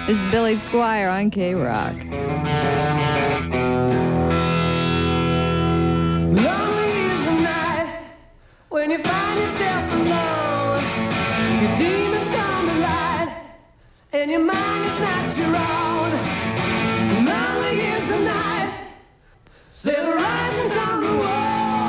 This is Billy Squier on K-Rock. Lonely is the night when you find yourself alone. Your demons come alive and your mind is not your own. Lonely is the night, say the writing's on the wall.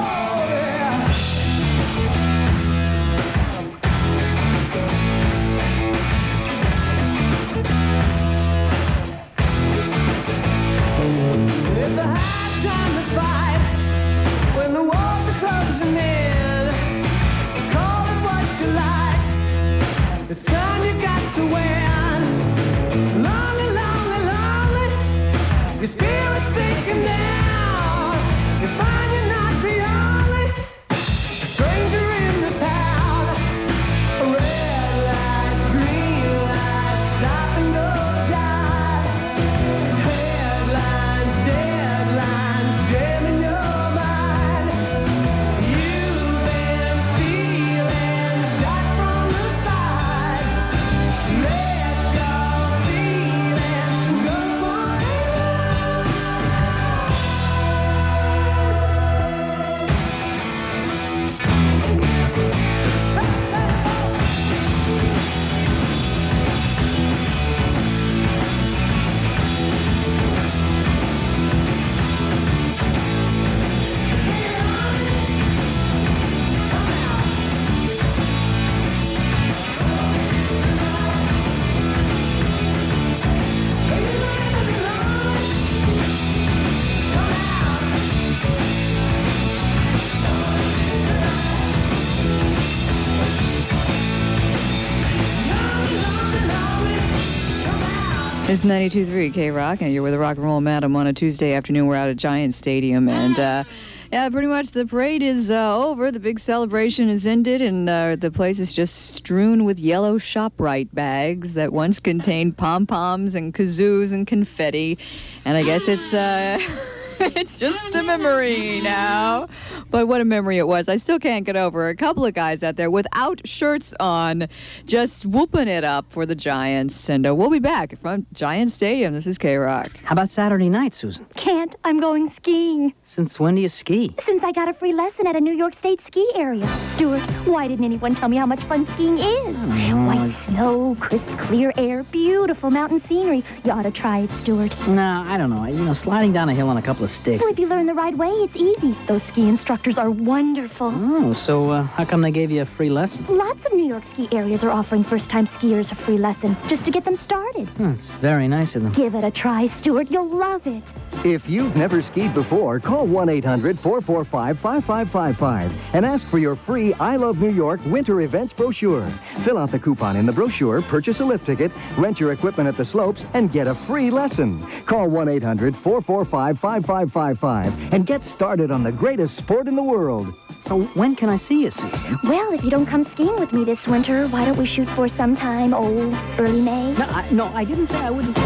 It's a hard time to fight when the walls are closing in. Call it what you like, it's time you got to win. Lonely, lonely, lonely, your spirit's sinking down. You find you're not the only stranger in this town. Red lights, green lights, stop and go jive. Headlines, deadlines, jamming your mind. You've been stealing shots from the side. Let your feelings go It's 92.3 K-Rock, and you're with the Rock and Roll Madam on a Tuesday afternoon. We're out at Giant Stadium, and yeah, pretty much the parade is over. The big celebration is ended, and the place is just strewn with yellow ShopRite bags that once contained pom-poms and kazoos and confetti, and I guess it's... It's just a memory now. But what a memory it was. I still can't get over a couple of guys out there without shirts on, just whooping it up for the Giants. And we'll be back from Giant Stadium. This is K-Rock. How about Saturday night, Susan? Can't. I'm going skiing. Since when do you ski? Since I got a free lesson at a New York State ski area. Stuart, why didn't anyone tell me how much fun skiing is? White snow, crisp, clear air, beautiful mountain scenery. You ought to try it, Stuart. No, I don't know. Sliding down a hill on a couple of sticks. Well, if you learn the right way, it's easy. Those ski instructors are wonderful. Oh, so how come they gave you a free lesson? Lots of New York ski areas are offering first-time skiers a free lesson just to get them started. That's very nice of them. Give it a try, Stuart. You'll love it. If you've never skied before, call 1-800-445-5555 and ask for your free I Love New York winter events brochure. Fill out the coupon in the brochure, purchase a lift ticket, rent your equipment at the slopes, and get a free lesson. Call 1-800-445-5555 and get started on the greatest sport in the world. So when can I see you, Susan? Well, if you don't come skiing with me this winter, why don't we shoot for sometime, early May? No, I didn't say I wouldn't.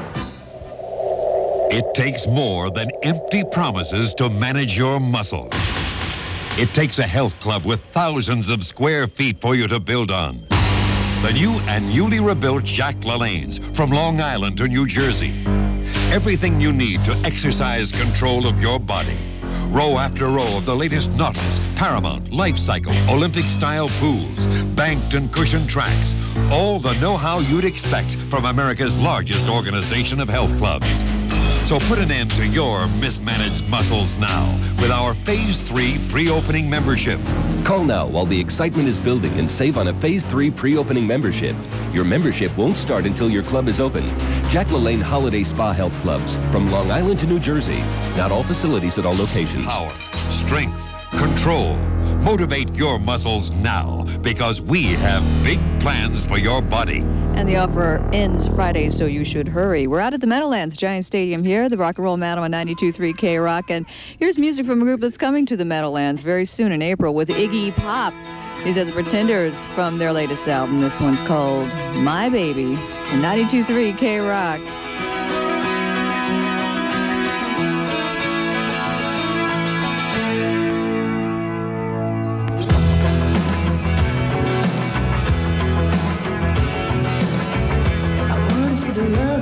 It takes more than empty promises to manage your muscle. It takes a health club with thousands of square feet for you to build on. The new and newly rebuilt Jack LaLanne's from Long Island to New Jersey. Everything you need to exercise control of your body. Row after row of the latest Nautilus, Paramount, Life Cycle, Olympic-style pools, banked and cushioned tracks. All the know-how you'd expect from America's largest organization of health clubs. So put an end to your mismanaged muscles now with our Phase 3 pre-opening membership. Call now while the excitement is building and save on a Phase 3 pre-opening membership. Your membership won't start until your club is open. Jack LaLanne Holiday Spa Health Clubs from Long Island to New Jersey. Not all facilities at all locations. Power, strength, control. Motivate your muscles now because we have big plans for your body. And the offer ends Friday, so you should hurry. We're out at the Meadowlands Giant Stadium here, the Rock and Roll Madam on 92.3 K-Rock. And here's music from a group that's coming to the Meadowlands very soon in April with Iggy Pop. These are the Pretenders from their latest album. This one's called My Baby on 92.3 K-Rock. I want you to love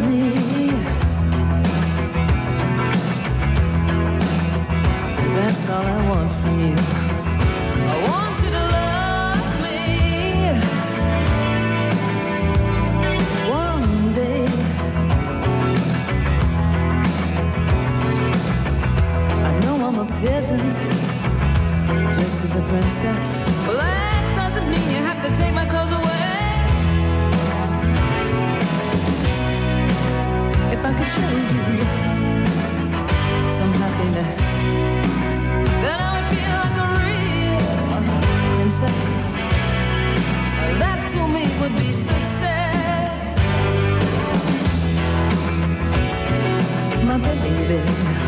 show you some happiness, then I would feel like a real princess. That to me would be success, my baby.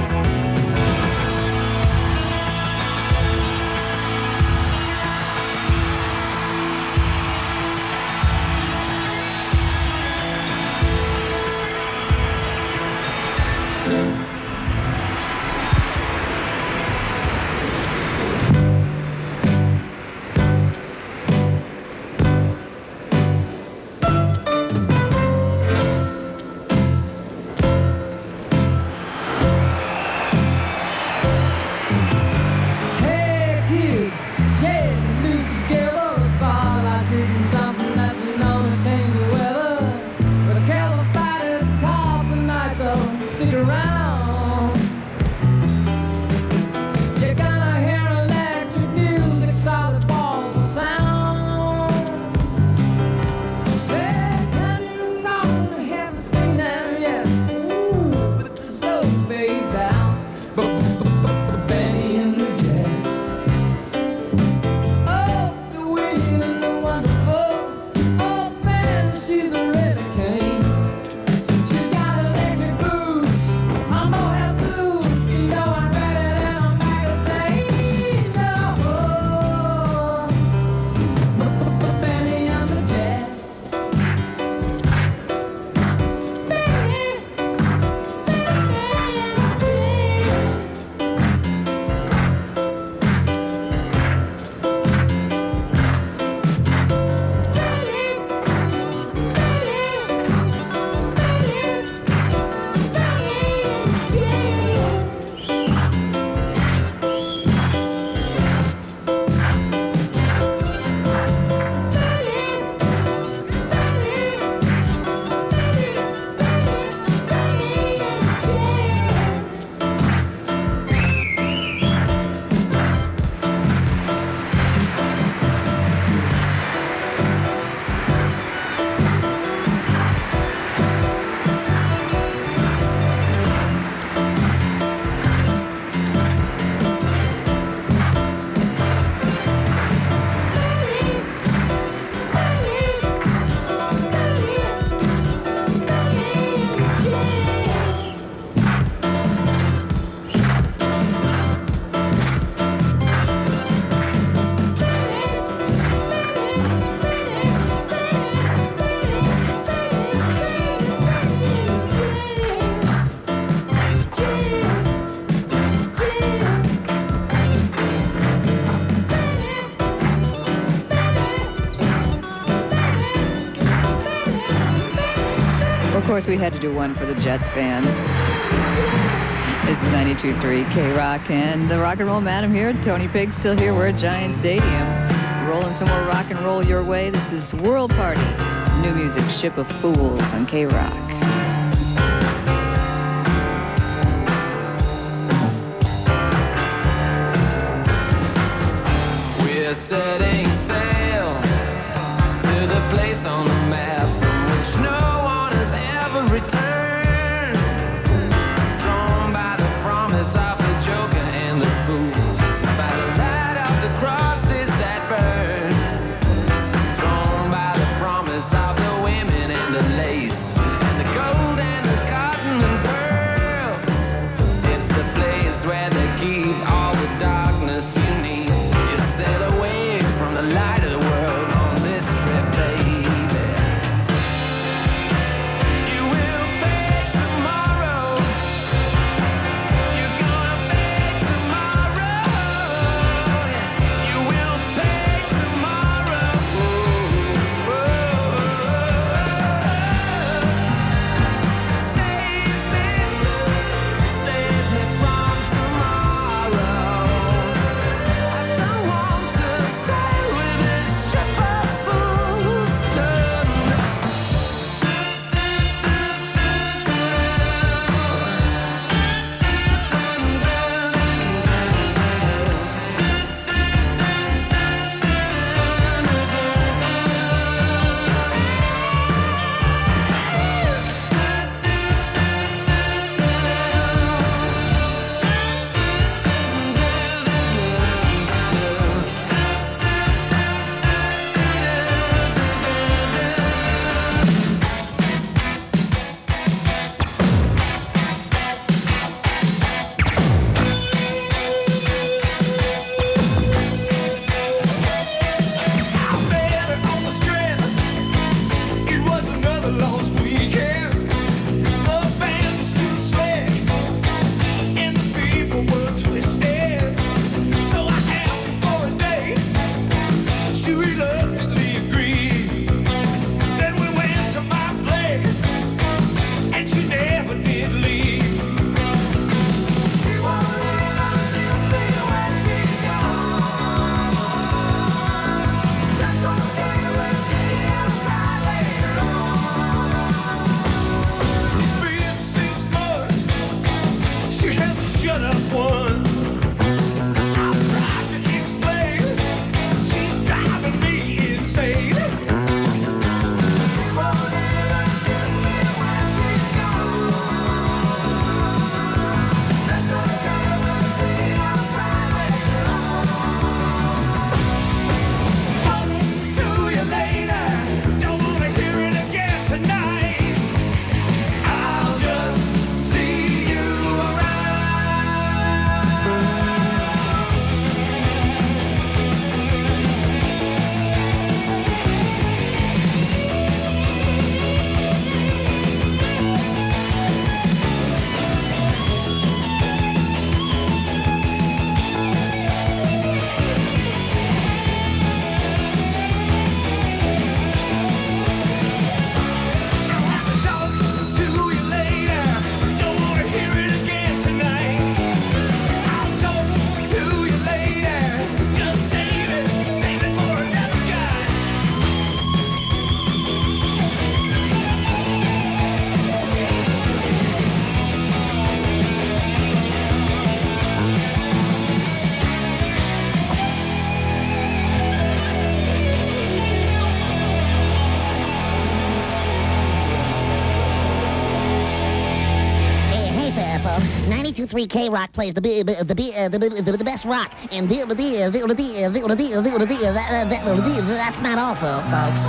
Of course, we had to do one for the Jets fans. This is 92.3 K-Rock and the Rock and Roll Madam here. Tony Pig's still here. We're at Giant Stadium. Rolling some more rock and roll your way. This is World Party. New music, Ship of Fools on K-Rock. We're setting sail to the place on the map from which no one has ever returned. Drawn by the promise of the joker and the fool, by the light of the crosses that burn. Drawn by the promise of the women and the lace and the one. I've tried to explain, she's driving me insane. She won't ever kiss me when she's gone. That's the kind of thing I'll try later on. Talk to you later, don't wanna hear it again tonight. I'll just see you talk to you later. Don't wanna hear it again tonight. I'll talk to you later. Just save it for another guy. Hey there, folks. 92.3 K-Rock plays the best rock, and that's not all, folks.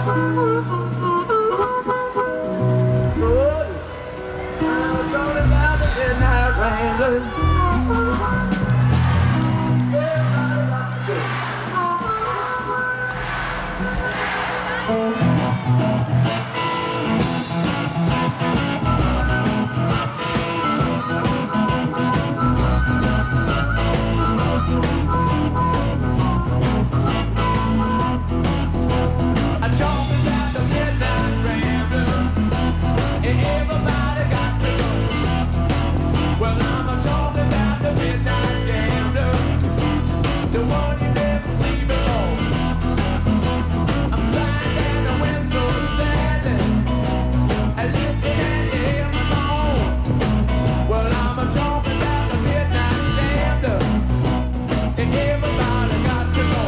I talk about the midnight rambler, and everybody got to go. Well, I'm talking about the midnight gambler, the one you never see before. I'm flying down the Windsor sadly, and listen and you hear my moan. Well, I'm talking about the midnight gambler, and everybody got to go.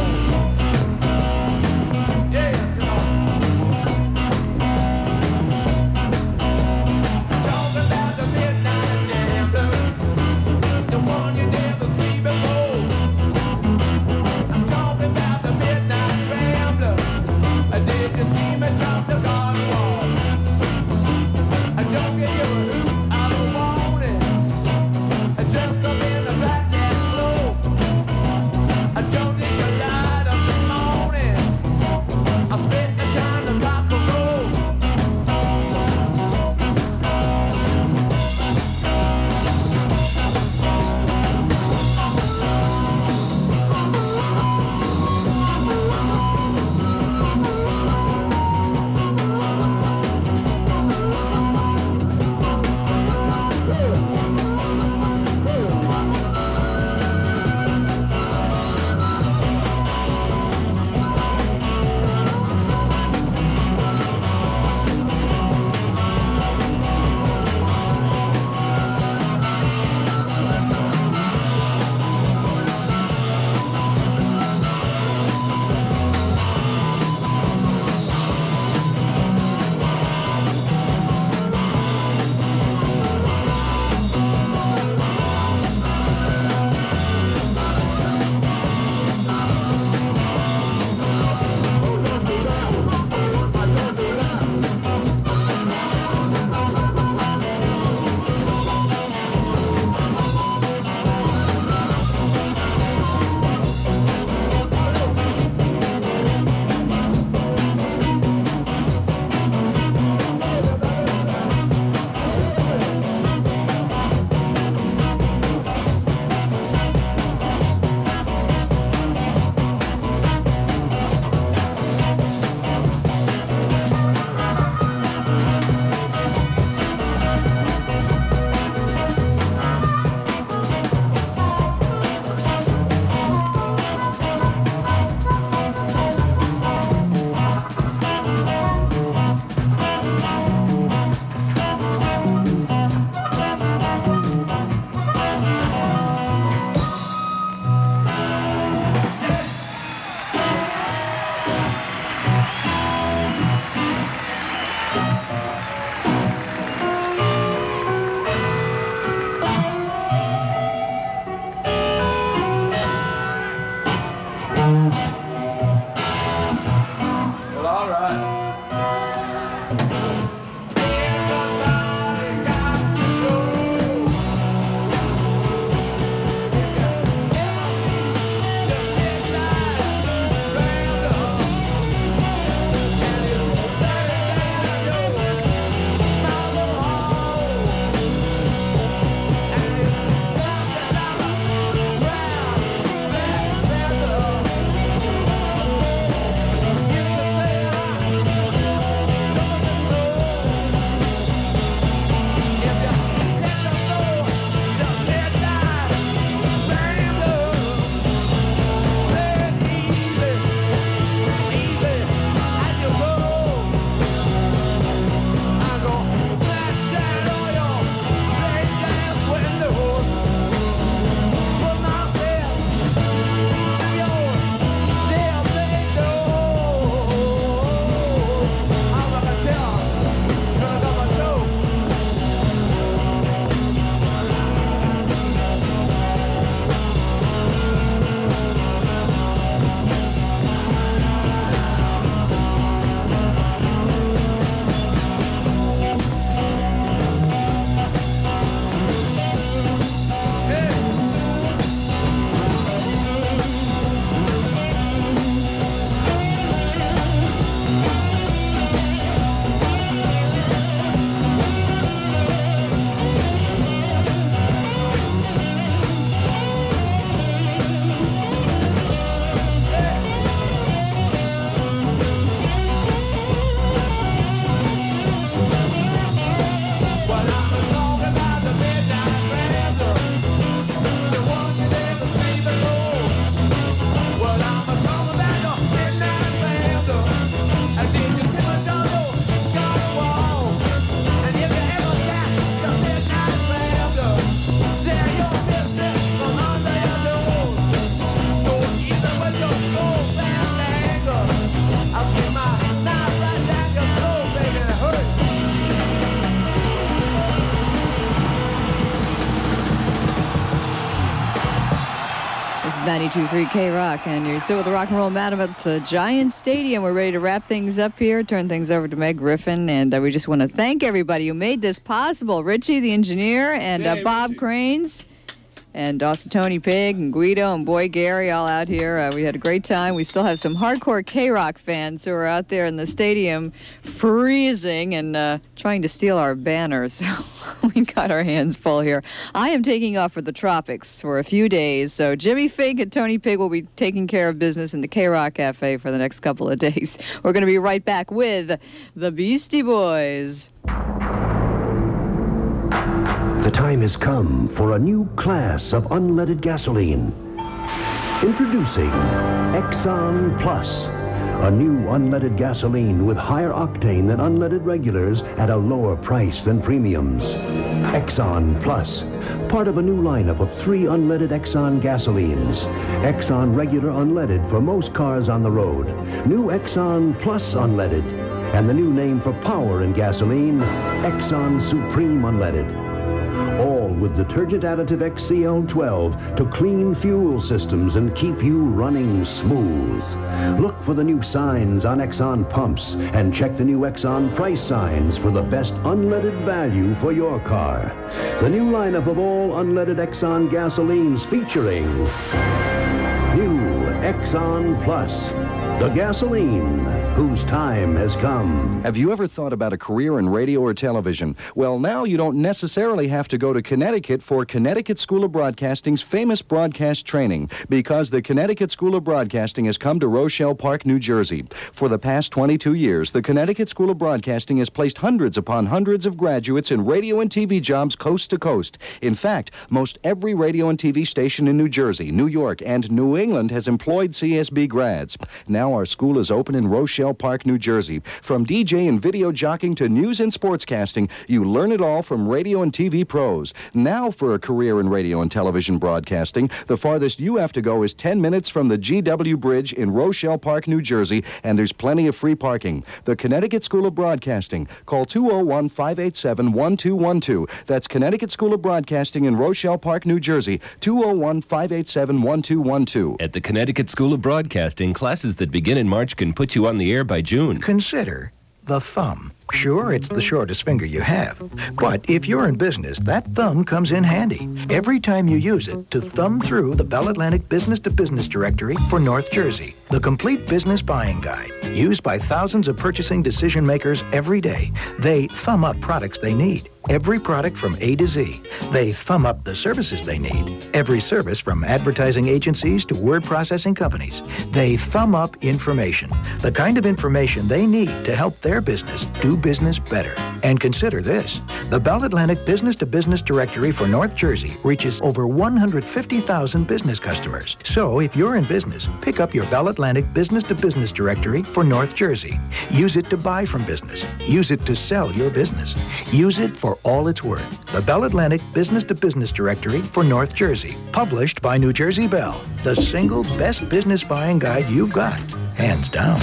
Yeah, come on. Talk about the midnight gambler, the one you never see before. I'm talking about the midnight rambler. Did you see me drop the garden wall? I don't give you a hoot, I don't want it. Dressed up in the black and blue. I don't need the light of the morning. I spent the time to rock and roll. 92.3 K-Rock, and you're still with the Rock and Roll Madam at Giant Stadium. We're ready to wrap things up here, turn things over to Meg Griffin, and we just want to thank everybody who made this possible. Richie, the engineer, and Bob Cranes, and also Tony Pig, and Guido, and Boy Gary, all out here. We had a great time. We still have some hardcore K-Rock fans who are out there in the stadium freezing and trying to steal our banners. So we got our hands full here. I am taking off for the tropics for a few days, so Jimmy Fink and Tony Pig will be taking care of business in the K-Rock Cafe for the next couple of days. We're going to be right back with the Beastie Boys. The time has come for a new class of unleaded gasoline. Introducing Exxon Plus, a new unleaded gasoline with higher octane than unleaded regulars at a lower price than premiums. Exxon Plus, part of a new lineup of 3 unleaded Exxon gasolines. Exxon regular unleaded for most cars on the road. New Exxon Plus unleaded. And the new name for power in gasoline, Exxon Supreme Unleaded. All with detergent additive XCL12 to clean fuel systems and keep you running smooth. Look for the new signs on Exxon pumps and check the new Exxon price signs for the best unleaded value for your car. The new lineup of all unleaded Exxon gasolines featuring new Exxon Plus, the gasoline whose time has come. Have you ever thought about a career in radio or television? Well, now you don't necessarily have to go to Connecticut for Connecticut School of Broadcasting's famous broadcast training, because the Connecticut School of Broadcasting has come to Rochelle Park, New Jersey. For the past 22 years, the Connecticut School of Broadcasting has placed hundreds upon hundreds of graduates in radio and TV jobs coast to coast. In fact, most every radio and TV station in New Jersey, New York, and New England has employed CSB grads. Now our school is open in Rochelle Park, New Jersey. From DJ and video jockeying to news and sportscasting, you learn it all from radio and TV pros. Now for a career in radio and television broadcasting, the farthest you have to go is 10 minutes from the GW Bridge in Rochelle Park, New Jersey, and there's plenty of free parking. The Connecticut School of Broadcasting. Call 201-587-1212. That's Connecticut School of Broadcasting in Rochelle Park, New Jersey. 201-587-1212. At the Connecticut School of Broadcasting, classes that begin in March can put you on the air by June. Consider the thumb. Sure, it's the shortest finger you have. But if you're in business, that thumb comes in handy. Every time you use it to thumb through the Bell Atlantic Business-to-Business Directory for North Jersey, the complete business buying guide, used by thousands of purchasing decision makers every day. They thumb up products they need. Every product from A to Z. They thumb up the services they need. Every service from advertising agencies to word processing companies. They thumb up information. The kind of information they need to help their business do business better. And consider this. The Bell Atlantic Business-to-Business Directory for North Jersey reaches over 150,000 business customers. So if you're in business, pick up your Bell Atlantic Business-to-Business Directory for North Jersey. Use it to buy from business. Use it to sell your business. Use it for all it's worth. The Bell Atlantic Business-to-Business Directory for North Jersey. Published by New Jersey Bell. The single best business buying guide you've got. Hands down.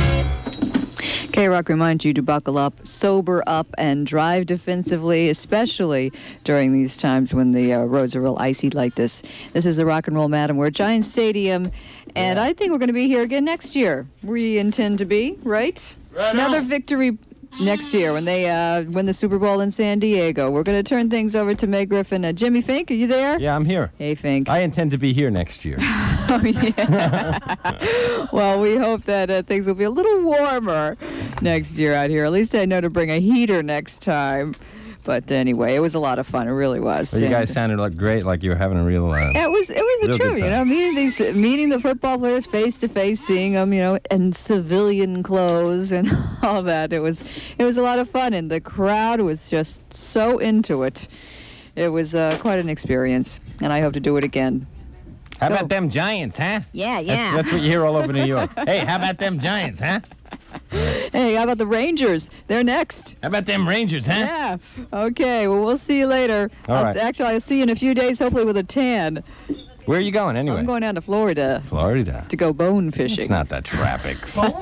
K-Rock reminds you to buckle up, sober up, and drive defensively, especially during these times when the roads are real icy like this. This is the Rock and Roll Madam. We're at Giant Stadium, and I think we're going to be here again next year. We intend to be, right? Another victory next year when they win the Super Bowl in San Diego. We're going to turn things over to Meg Griffin. Jimmy Fink, are you there? Yeah, I'm here. Hey, Fink. I intend to be here next year. Oh, yeah. Well, we hope that things will be a little warmer next year out here. At least I know to bring a heater next time. But anyway, it was a lot of fun. It really was. Well, you guys sounded like great, like you were having a real it was a trip, you know, meeting the football players face to face, seeing them, you know, in civilian clothes and all that. It was a lot of fun, and the crowd was just so into it. It was quite an experience, and I hope to do it again. How about them Giants, huh? Yeah. That's what you hear all over New York. Hey, how about them Giants, huh? Hey, how about the Rangers? They're next. How about them Rangers, huh? Yeah. Okay, well, we'll see you later. All right. Actually, I'll see you in a few days, hopefully with a tan. Where are you going anyway? I'm going down to Florida. To go bone fishing. It's not that tropics. Well,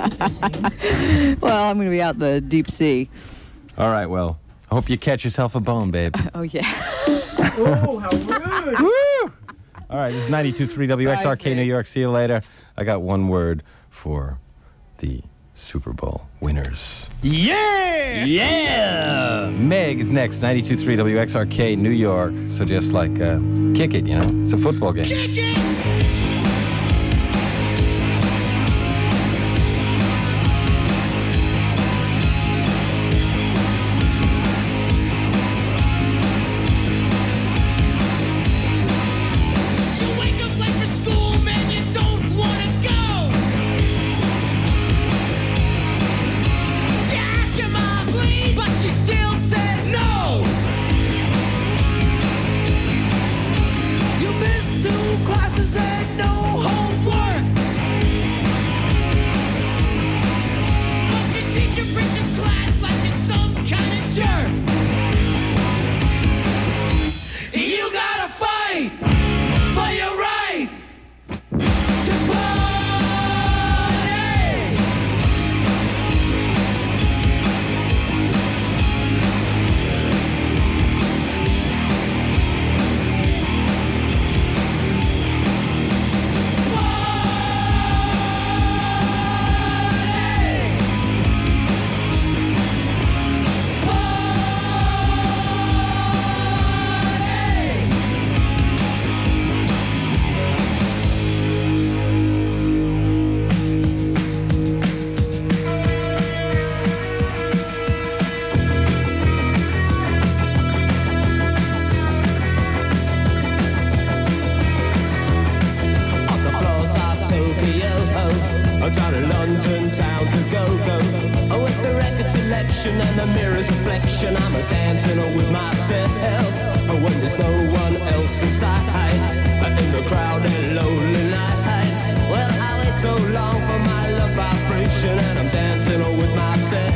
I'm going to be out in the deep sea. All right, well, I hope you catch yourself a bone, babe. Oh, yeah. Oh, how rude. Woo! All right, this is 92.3 WXRK New York. See you later. I got one word for the Super Bowl winners. Yeah! Yeah! Meg is next, 92.3 WXRK New York. So just like, kick it, you know? It's a football game. Kick it! And the mirror's reflection, I'm a dancing with myself. When there's no one else inside, in the crowded lonely night. Well, I wait so long for my love vibration, and I'm dancing with myself.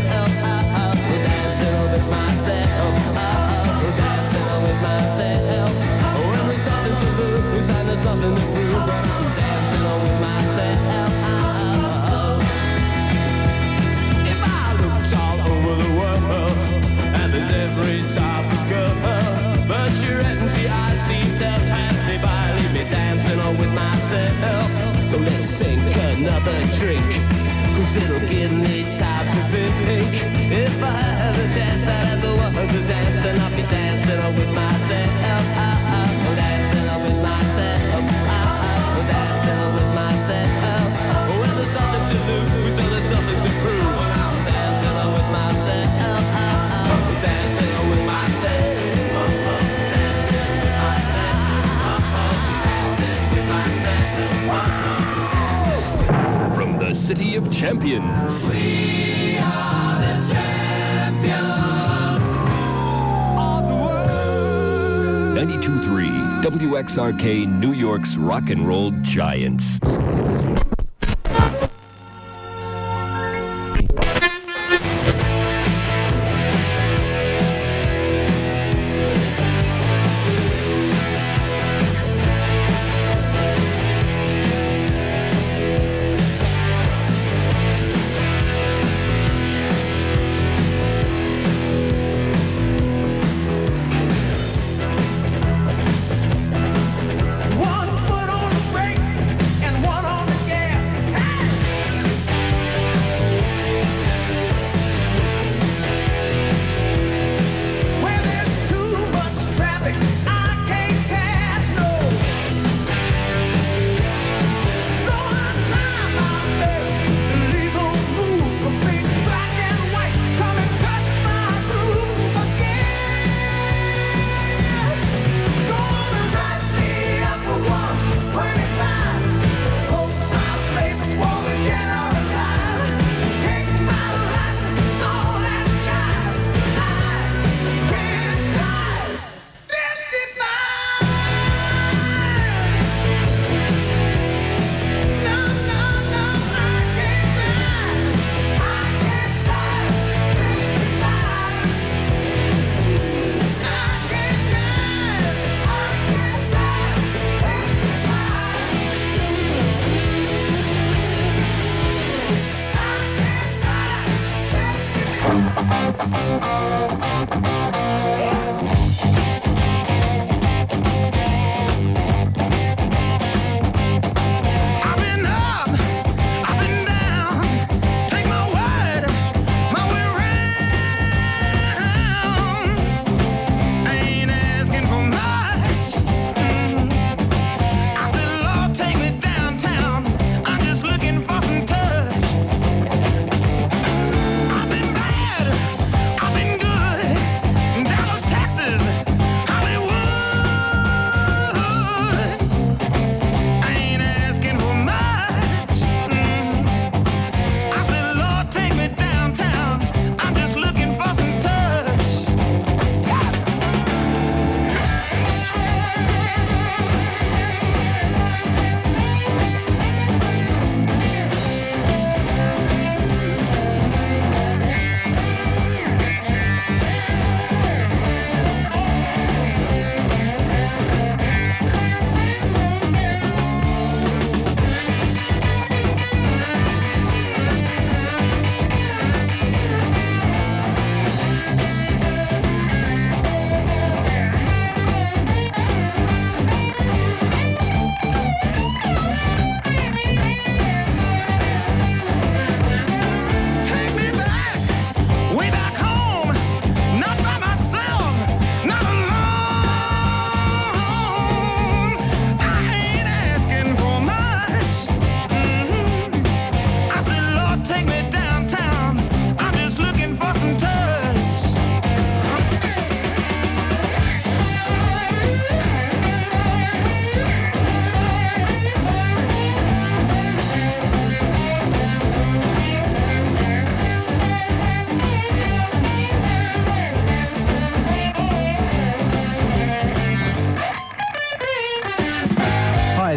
Dancing with myself. Dancing with myself. When there's nothing to lose and there's nothing to prove, but I'm dancing with myself. There's every type of girl, but your empty eyes seem to pass me by, leave me dancing on with myself. So let's sink another drink, cause it'll give me time to think. If I had a chance, I'd as a woman to dance, and I'll be dancing on with myself. Dancing on with myself. Dancing on with myself. When there's nothing to lose, and there's nothing to prove, I'm dancing on with myself. From the City of Champions. We are the champions of the world. 92.3 WXRK New York's Rock and Roll Giants. One foot on the brake and one on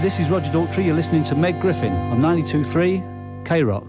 this is Roger Daltrey. You're listening to Meg Griffin on 92.3 K-Rock.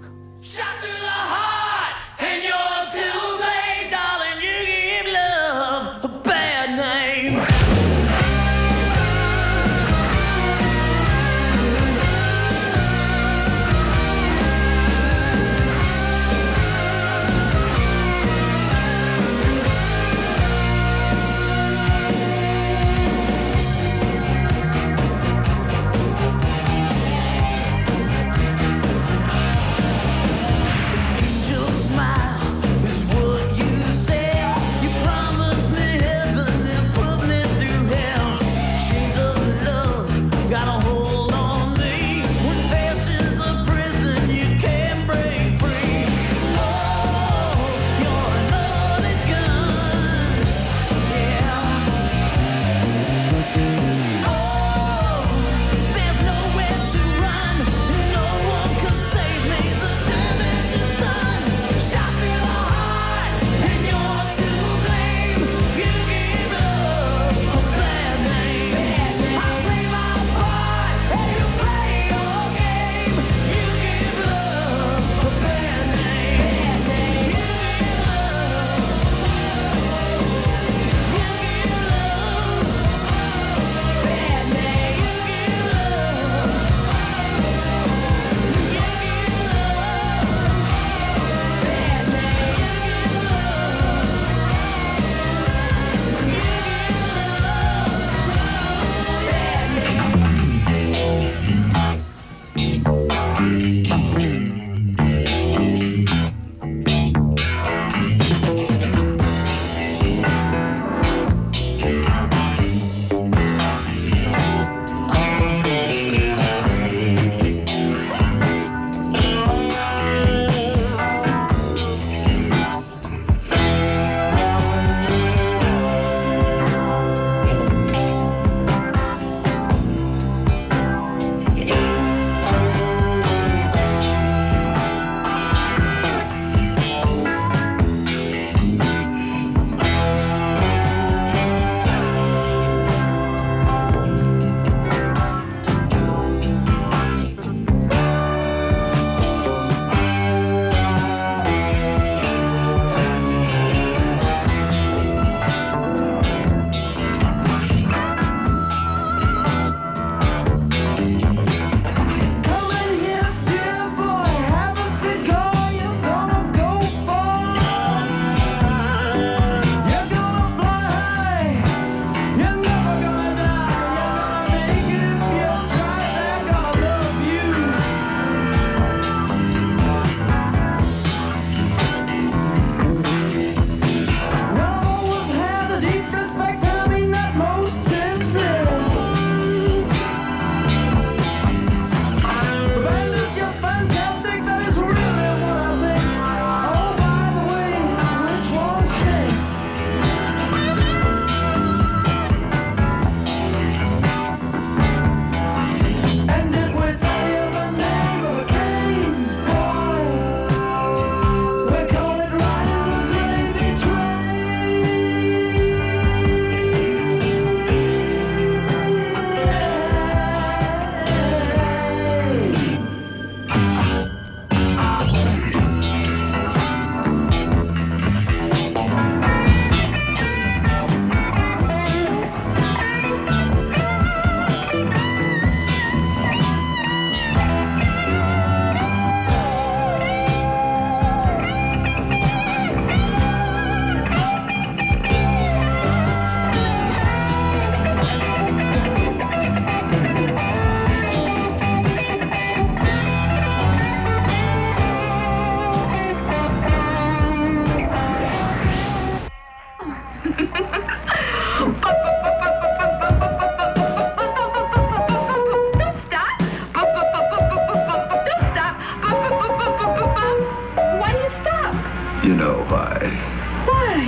You know why? Why?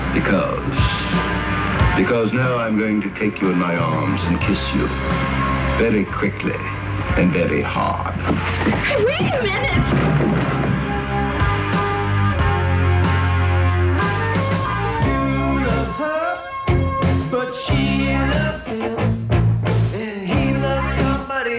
Because now I'm going to take you in my arms and kiss you. Very quickly and very hard. Wait a minute! But she loves him, and he loves somebody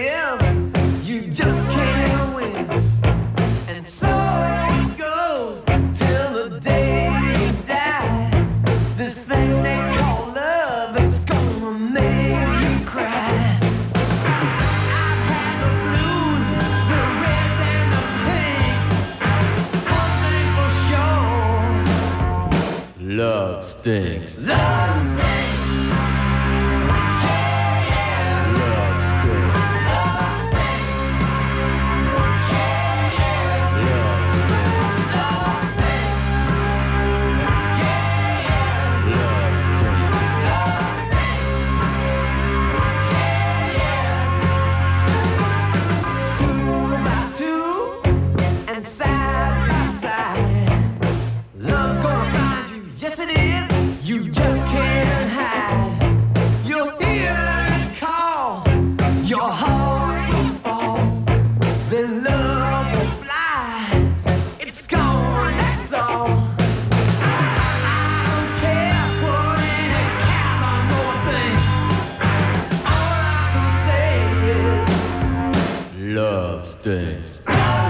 Ride